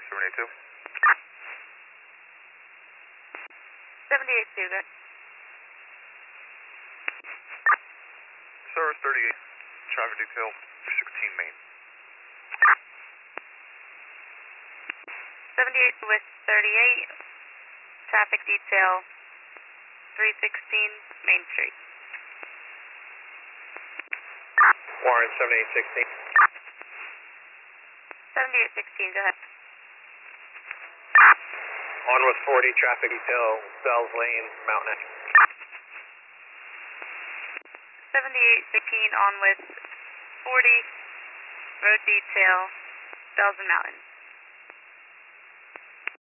Max 782. 78 Suga. Service 38, traffic detail 316 Main. 78 with 38, traffic detail 316 Main Street. Warren 7816. 7816, go ahead. On with 40, traffic detail, Bells Lane, Mountain Edge. 7816 on with 40, road detail, Bells and Mountain.